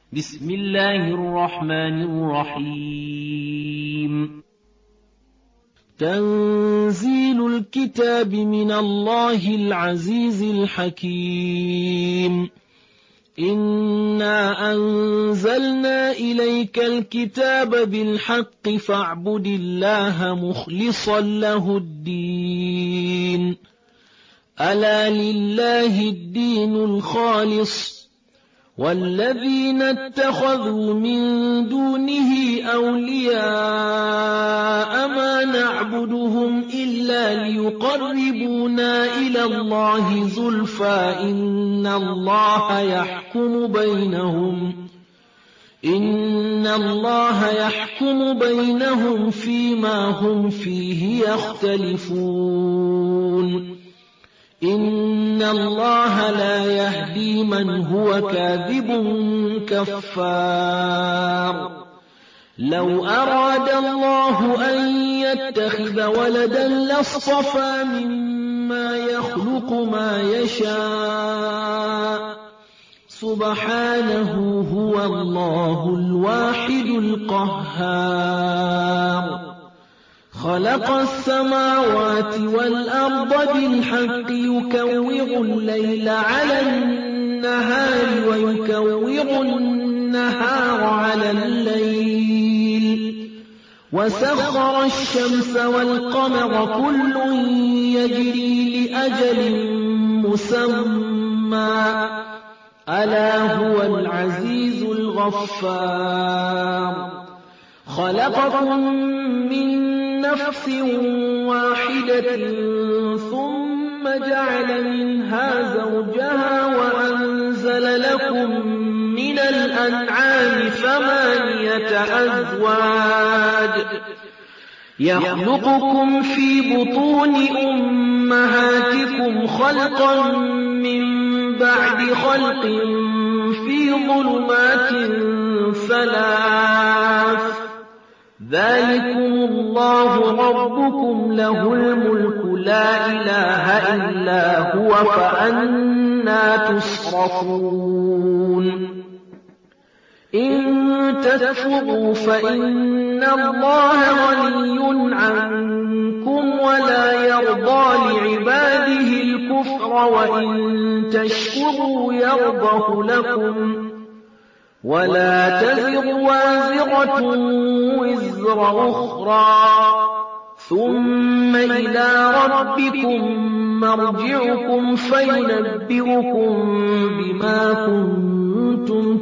بسم الله الرحمن الرحيم. تنزيل الكتاب من الله العزيز الحكيم. إنا أنزلنا إليك الكتاب بالحق فاعبد الله مخلصا له الدين. ألا لله الدين الخالص والذين اتخذوا من دونه أولياء ما نعبدهم إلا ليقربونا إلى الله زلفى إن الله يحكم بينهم فيما هم فيه يختلفون. إن الله لا يهدي من هو كاذب كفار. لو أراد الله أن يتخذ ولدا لاصطفى مما يخلق ما يشاء سبحانه هو الله الواحد القهار. خلق السماوات والأرض بالحق يكور الليل على النهار ويكور النهار على الليل وسخر الشمس والقمر كل يجري لأجل مسمى ألا هو العزيز الغفار. خلقكم من نفس واحدة ثم جعل منها زوجها وأنزل لكم من الأنعام 8 أزواج يخلقكم في بطون أمهاتكم خلقا من بعد خلق في ظلمات 3 ذلكم الله ربكم له الملك لا إله إلا هو فأنى تصرفون. إن تكفروا فإن الله غني عنكم ولا يرضى لعباده الكفر وإن تشكروا يرضه لكم ولا تزر وازرة وزر أخرى ثم إلى ربكم مرجعكم فينبئكم بما كنتم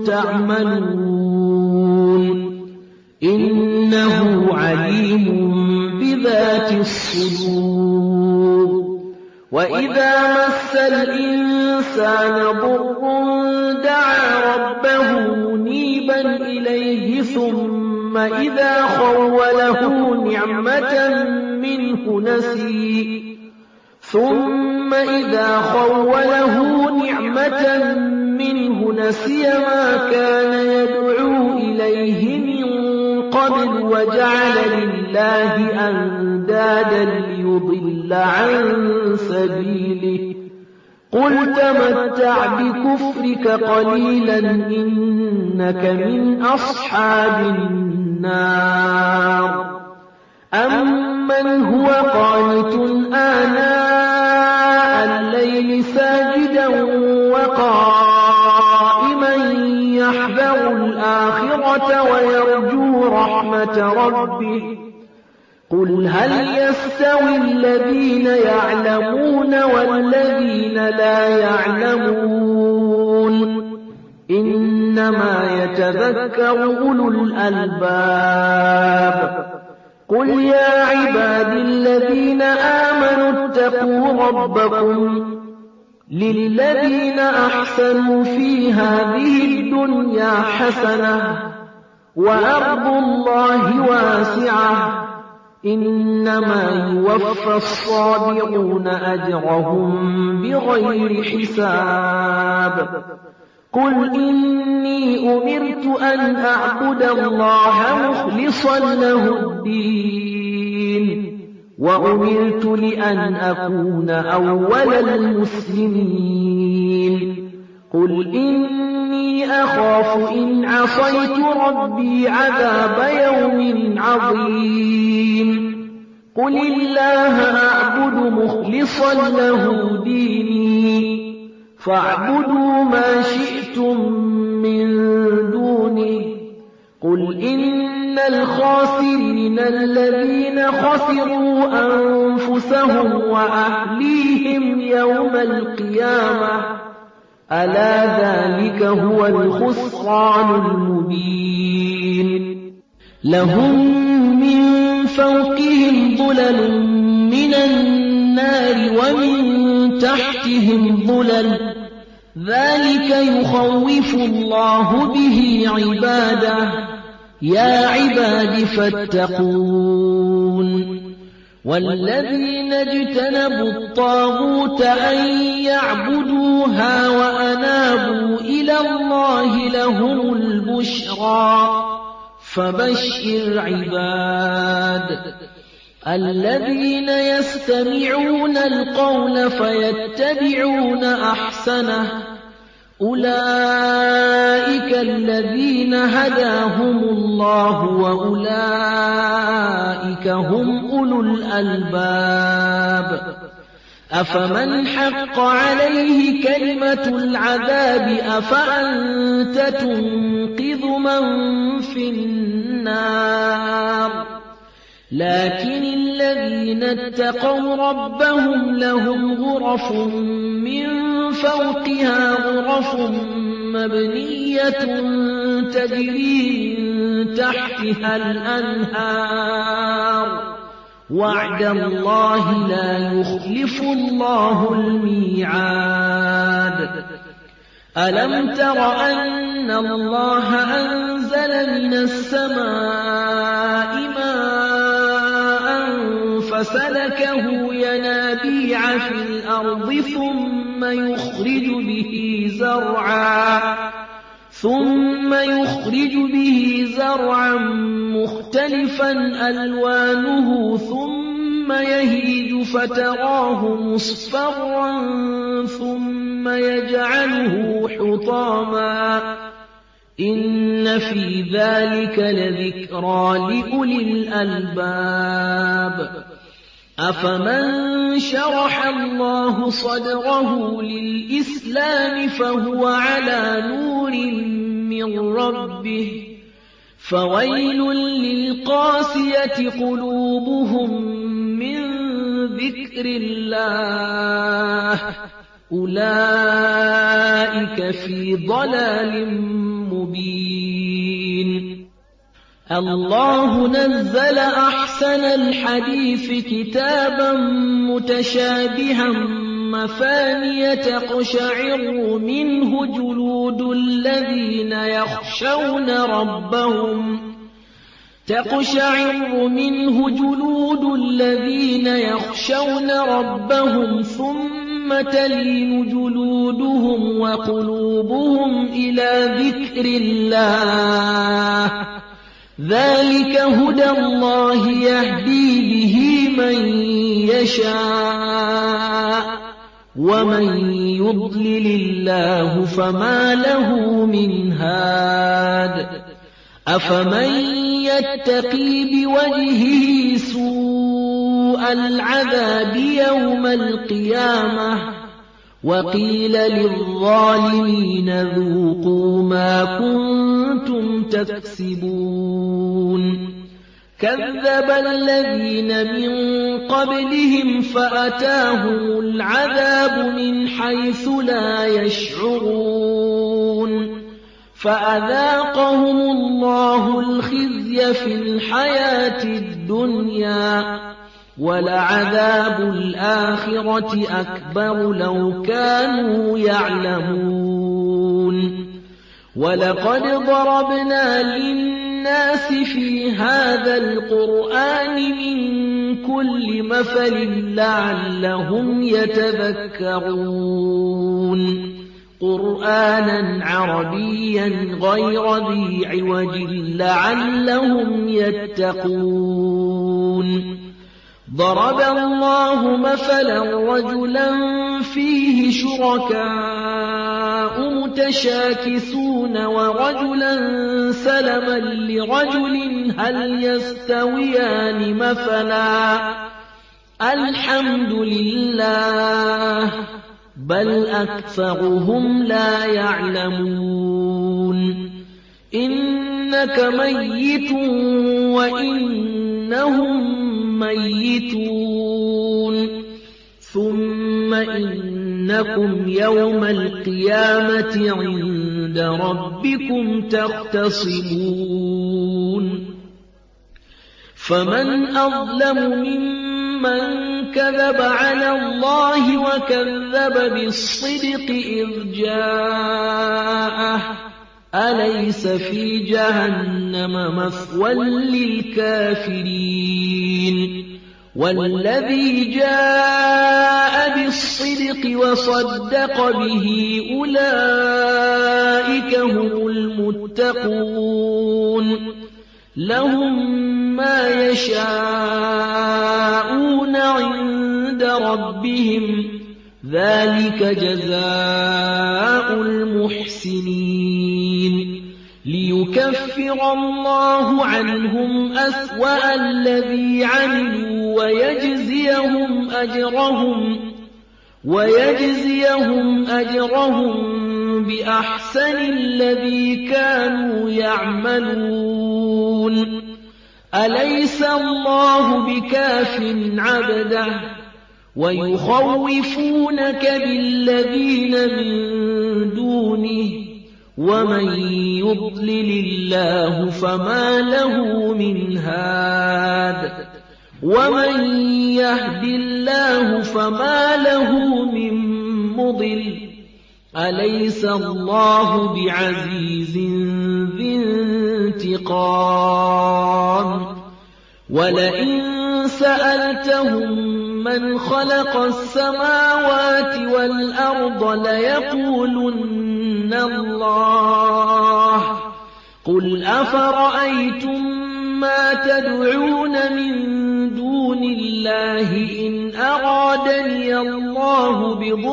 تعملون. إنه عليم بذات الصدور. وإذا مس الإنسان ضر دعا ربه منيبا إليه ثم إذا خوله نعمة منه نسي ما كان يدعو إليه من قبل وجعل لله أندادا ليضل عن سبيله. قل تمتع بكفرك قليلا إنك من أصحاب النار. أمن هو قانت آناء الليل ساجدا وقائما يحذر الآخرة ويرجو رحمة ربه. قل هل يستوي الذين يعلمون والذين لا يعلمون إنما يتذكر أولو الألباب. قل يا عباد الذين آمنوا اتقوا ربكم للذين أحسنوا في هذه الدنيا حسنة وأرض الله واسعة إنما يوفى الصابرون أجرهم بغير حساب. قل إني أمرت أن أعبد الله مخلصا له الدين وأمرت لأن أكون أول المسلمين. قل إني أخاف إن عصيت ربي عذاب يوم عظيم قل الله أعبد مخلصا له ديني فاعبدوا ما شئتم من دونه قل إن الخاسرين الذين خسروا أنفسهم وأهليهم يوم القيامة ألا ذلك هو الخسران المبين لهم من فوقهم ظلل من النار ومن تحتهم ظلل ذلك يخوف الله به عباده يا عباد فاتقون والذين اجتنبوا الطاغوت أن يعبدوها وأنابوا إلى الله لهم البشرى فبشر عباد الذين يستمعون القول فيتبعون أحسنه أولئك الذين هداهم الله وأولئك هم أولو الألباب أفمن حق عليه كلمة العذاب أفأنت تنقذ من في النار لكن الذين اتقوا ربهم لهم غرف من فوقها غرف مبنية تجري من تحتها الأنهار وعد الله لا يخلف الله الميعاد ألم تر أن الله أنزل من السماء فسلكه ينابيع في الأرض ثم يخرج به زرعا مختلفا ألوانه ثم يهيج فتراه مصفرا ثم يجعله حطاما إن في ذلك لذكرى لأولي الألباب أفمن شرح الله صدره للإسلام فهو على نور من ربه فويل للقاسية قلوبهم من ذكر الله أولئك في ضلال مبين الله نزل أحسن الحديث كتابا متشابها مثانية تقشعر منه جلود الذين يخشون ربهم ثم تلين جلودهم وقلوبهم إلى ذكر الله ذلك هدى الله يهدي به من يشاء ومن يضلل الله فما له من هاد أفمن يتقي بوجهه سوء العذاب يوم القيامة وقيل للظالمين ذوقوا ما كنتم تكسبون كذب الذين من قبلهم فأتاهم العذاب من حيث لا يشعرون فأذاقهم الله الخزي في الحياة الدنيا ولعذاب الآخرة أكبر لو كانوا يعلمون ولقد ضربنا للناس في هذا القرآن من كل مثل لعلهم يتذكرون قرآنا عربيا غير ذي عوج لعلهم يتقون ضرب الله مثلا رجلا فيه شركاء متشاكسون ورجلا سلما لرجل هل يستويان مثلا الحمد لله بل أكثرهم لا يعلمون إنك ميت وإنهم ميتون ثم إنكم يوم القيامة عند ربكم تختصمون فمن أظلم ممن كذب على الله وكذب بالصدق إذ جاءه أليس في جهنم مثوى للكافرين والذي جاء بالصدق وصدق به أولئك هم المتقون لهم ما يشاءون عند ربهم ذلك جزاء المحسنين ليكفر الله عنهم أسوأ الذي عملوا ويجزيهم أجرهم بأحسن الذي كانوا يعملون أليس الله بكاف عبده ويخوفونك بالذين من دونه ومن يضلل الله فما له من هاد ومن يهد الله فما له من مضل أليس الله بعزيز ذي انتقام ولئن سألتهم من خلق السماوات والأرض ليقولن الله قل أفرأيتم ما تدعون من دون الله إن أرادني الله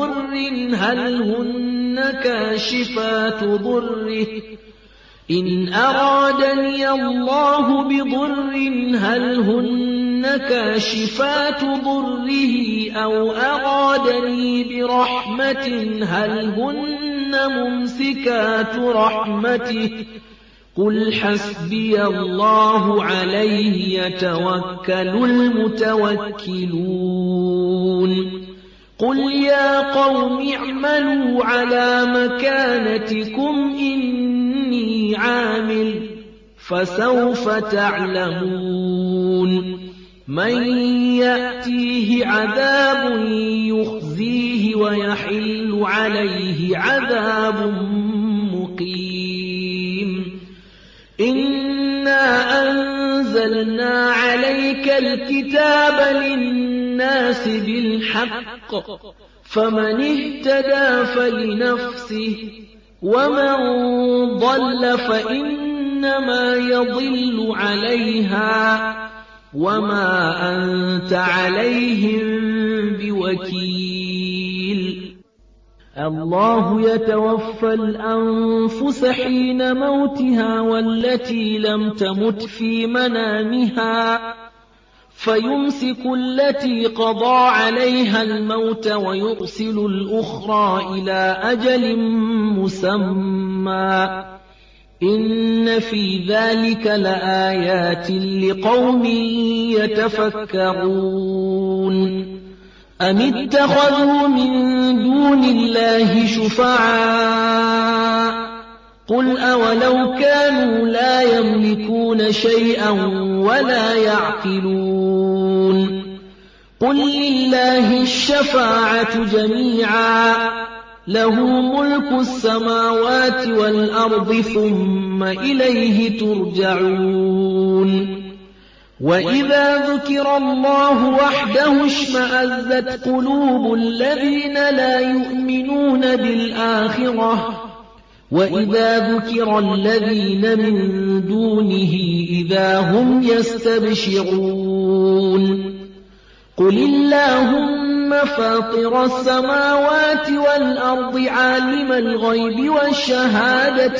بضر هل هن كاشفات ضره أو أرادني برحمة هل هن ممسكات رحمته قل حسبي الله عليه يتوكل المتوكلون قل يا قوم اعملوا على مكانتكم إني عامل فسوف تعلمون من يأتيه عذاب يخزيه ويحل عليه عذاب مقيم إنا أنزلنا عليك الكتاب للناس بالحق فمن اهتدى فلنفسه ومن ضل فإنما يضل عليها وما أنت عليهم بوكيل الله يتوفى الأنفس حين موتها والتي لم تمت في منامها فيمسك التي قضى عليها الموت ويرسل الأخرى إلى أجل مسمى إن في ذلك لآيات لقوم يتفكرون أم اتخذوا من دون الله شفعاء قل أولو كانوا لا يملكون شيئا ولا يعقلون قل لله الشفاعة جميعا له ملك السماوات والأرض ثم إليه ترجعون وإذا ذكر الله وحده اشمأزت قلوب الذين لا يؤمنون بالآخرة وإذا ذكر الذين من دونه إذا هم يستبشرون قُلِ اللَّهُمَّ فَاطِرَ السَّمَاوَاتِ وَالْأَرْضِ عَالِمَ الْغَيْبِ وَالشَّهَادَةِ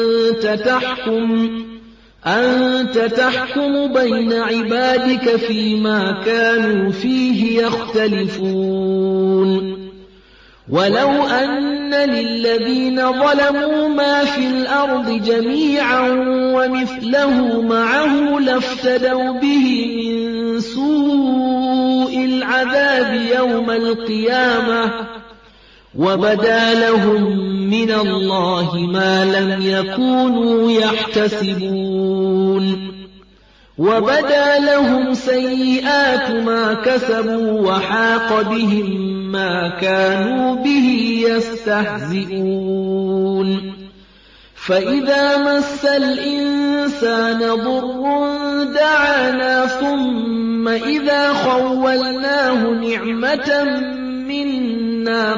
أَنتَ تَحْكُمُ بَيْنَ عِبَادِكَ فِيمَا كَانُوا فِيهِ يَخْتَلِفُونَ وَلَوْ أَنَّ لِلَّذِينَ ظَلَمُوا مَا فِي الْأَرْضِ جَمِيعًا وَمِثْلَهُ مَعَهُ لَافْتَدَوْا بِهِ مِن سُوءِ الْعَذَابِ يَوْمَ الْقِيَامَةِ وَبَدَا لَهُم مِّنَ اللَّهِ مَا لَمْ يَكُونُوا يَحْتَسِبُونَ وَبَدَا لَهُمْ سَيِّئَاتُ مَا كَسَبُوا وَحَاقَ بِهِم مَّا كَانُوا بِهِ يَسْتَهْزِئُونَ فَإِذَا مَسَّ الْإِنسَانَ ضُرٌّ دَعَانَا ثُمَّ إِذَا خَوَّلْنَاهُ نِعْمَةً مِّنَّا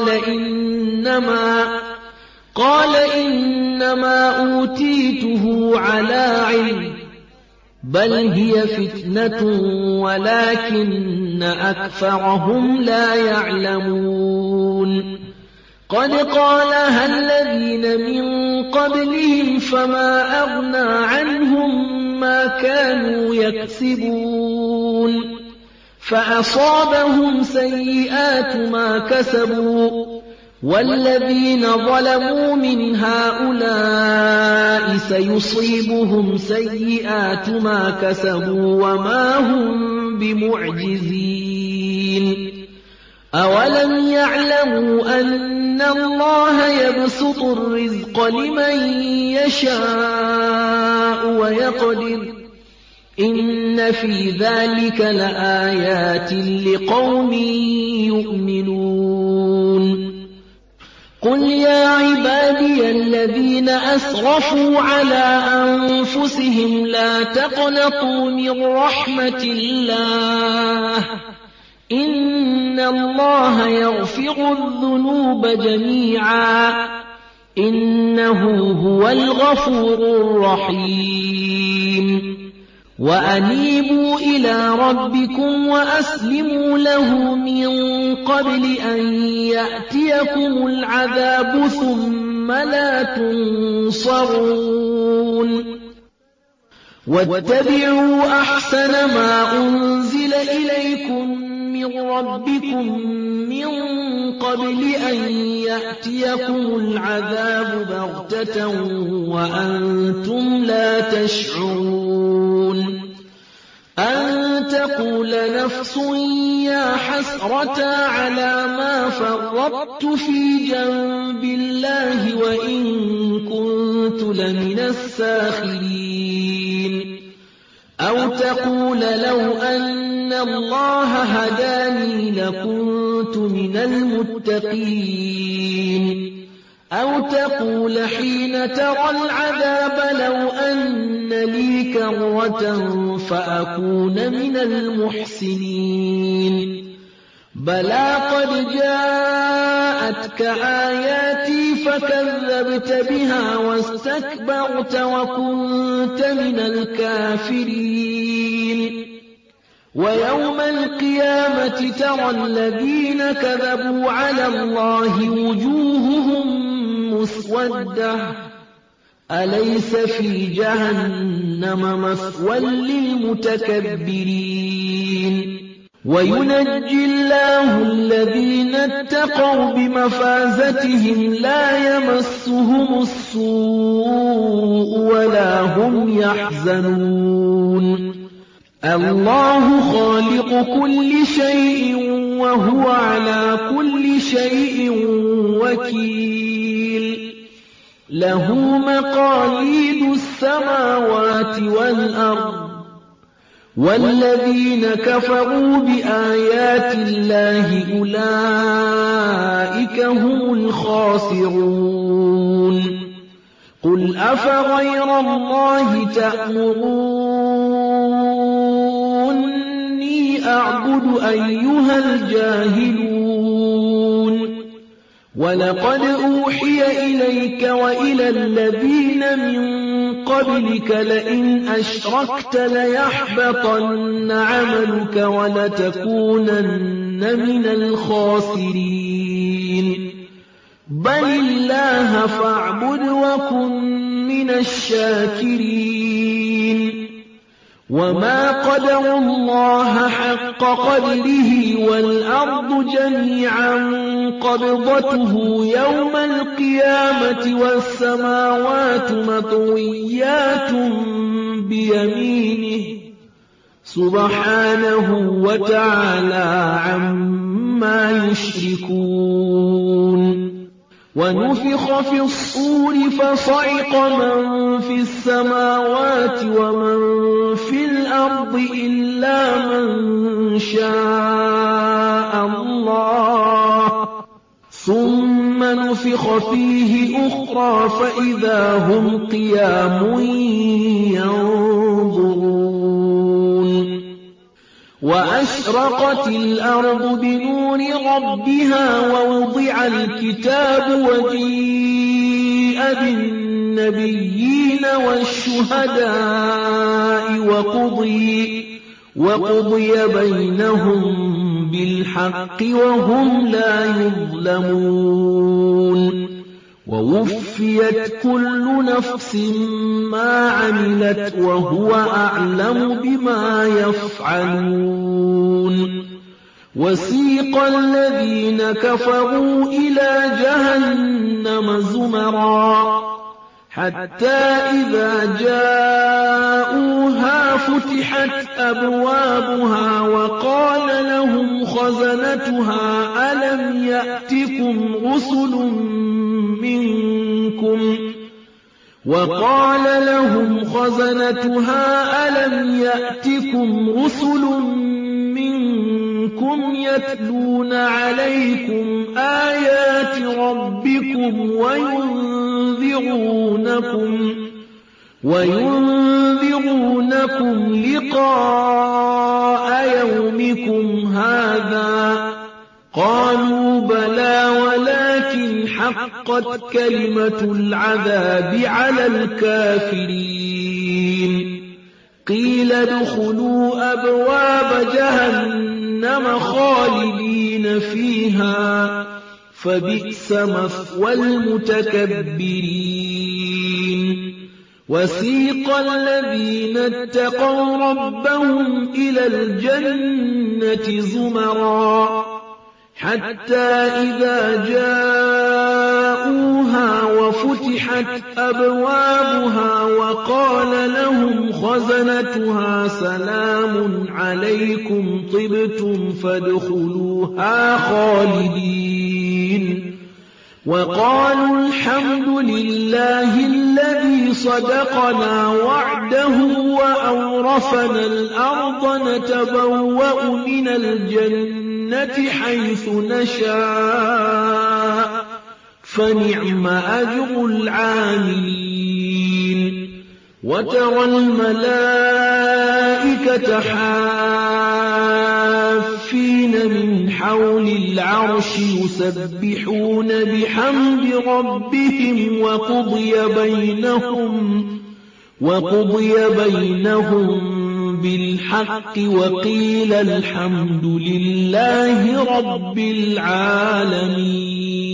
قَالَ إِنَّمَا أُوتِيتُهُ عَلَىٰ عِلْمٍ بَلْ هِيَ فِتْنَةٌ وَلَٰكِنَّ أَكْثَرَهُمْ لَا يَعْلَمُونَ قَدْ قَالَهَا الَّذِينَ مِن قَبْلِهِمْ فَمَا أَغْنَىٰ عَنْهُم مَّا كَانُوا يَكْسِبُونَ فَأَصَابَهُمْ سَيِّئَاتُ مَا كَسَبُوا وَالَّذِينَ ظَلَمُوا مِنْ هَٰؤُلَاءِ سَيُصِيبُهُمْ سَيِّئَاتُ مَا كَسَبُوا وَمَا هُم بِمُعْجِزِينَ أَوَلَمْ يَعْلَمُوا أَنَّ اللَّهَ يَبْسُطُ الرِّزْقَ لِمَن يَشَاءُ وَيَقْدِرُ إِنَّ فِي ذَٰلِكَ لَآيَاتٍ لِّقَوْمٍ يُؤْمِنُونَ قُلْ يَا عِبَادِيَ الَّذِينَ أَسْرَفُوا عَلَىٰ أَنفُسِهِمْ لَا تَقْنَطُوا مِن رَّحْمَةِ اللَّهِ ۚ إِنَّ اللَّهَ يَغْفِرُ الذُّنُوبَ جَمِيعًا ۚ إِنَّهُ هُوَ الْغَفُورُ الرَّحِيمُ وَأَنِيبُوا إِلَىٰ رَبِّكُمْ وَأَسْلِمُوا لَهُ مِن قَبْلِ أَن يَأْتِيَكُمُ الْعَذَابُ ثُمَّ لَا تُنصَرُونَ وَاتَّبِعُوا أَحْسَنَ مَا أُنزِلَ إِلَيْكُم مِّن رَّبِّكُم مِّن قَبْلِ أَن يَأْتِيَكُمُ الْعَذَابُ بَغْتَةً وَأَنتُمْ لَا تَشْعُرُونَ أَن تَقُولَ نَفْسٌ يَا حَسْرَتَا عَلَىٰ مَا فَرَّطتُ فِي جَنبِ اللَّهِ وَإِن كُنتُ لَمِنَ السَّاخِرِينَ أَوْ تَقُولَ لَوْ أَنَّ اللَّهَ هَدَانِي لَكُنتُ مِنَ الْمُتَّقِينَ أَوْ تَقُولَ حِينَ تَرَى الْعَذَابَ لَوْ أَنَّ لِي كَرَّةً فَأَكُونَ مِنَ الْمُحْسِنِينَ بَلَىٰ قَدْ جَاءَتْكَ آيَاتِي فَكَذَّبْتَ بِهَا وَاسْتَكْبَرْتَ وَكُنتَ مِنَ الْكَافِرِينَ وَيَوْمَ الْقِيَامَةِ تَرَى الَّذِينَ كَذَبُوا عَلَى اللَّهِ وُجُوهُهُم مُّسْوَدَّةٌ أَلَيْسَ فِي جَهَنَّمَ مَثْوًى لِّلْمُتَكَبِّرِينَ وَيُنَجِّي اللَّهُ الَّذِينَ اتَّقَوْا بِمَفَازَتِهِمْ لَا يَمَسُّهُمُ السُّوءُ وَلَا هُمْ يَحْزَنُونَ اللَّهُ خَالِقُ كُلِّ شَيْءٍ وَهُوَ عَلَىٰ كُلِّ شَيْءٍ وَكِيلٌ لَّهُ مَقَالِيدُ السَّمَاوَاتِ وَالْأَرْضِ وَالَّذِينَ كَفَرُوا بِآيَاتِ اللَّهِ أُولَٰئِكَ هُمُ الْخَاسِرُونَ قُلْ أَفَغَيْرَ اللَّهِ تَأْمُرُونِّي أَعْبُدُ أَيُّهَا الْجَاهِلُونَ وَلَقَدْ أُوحِيَ إِلَيْكَ وَإِلَى الَّذِينَ مِن قبلك لئن أشركت ليحبطن عملك ولتكونن من الخاسرين بل الله فاعبد وكن من الشاكرين وما قدروا الله حق قدره والأرض جميعا قبضته يوم القيامة والسماوات مطويات بيمينه سبحانه وتعالى عما يشركون ونفخ في الصور فصعق من في السماوات ومن في الأرض إلا من شاء الله ثم نفخ فيه أخرى فإذا هم قيام ينظرون وأشرقت الأرض بنور ربها ووضع الكتاب وجيء بالنبيين والشهداء وقضي بينهم بالحق وهم لا يظلمون ووفيت كل نفس ما عملت وهو أعلم بما يفعلون وسيق الذين كفروا إلى جهنم زمرا حتى إذا جاءوها فتحت أبوابها وقال لهم خزنتها ألم يأتكم رسل منكم يتلون عليكم آيات ربكم وينذرونكم لقاء يومكم هذا قالوا بلى ولكن حقت كلمة العذاب على الكافرين قيل ادخلوا أبواب جهنم خالدين فيها فبئس مثوى المتكبرين وسيق الذين اتقوا ربهم إلى الجنة زمرا حتى إذا جاءوها وفتحت أبوابها وقال لهم خزنتها سلام عليكم طبتم فادخلوها خالدين وقالوا الحمد لله الذي صدقنا وعده وأورثنا الأرض نتبوأ من الجنة حيث نشاء فنعم أجر العاملين وترى الملائكة حافين من حول العرش يسبحون بحمد ربهم وقضي بينهم بالحق وقيل الحمد لله رب العالمين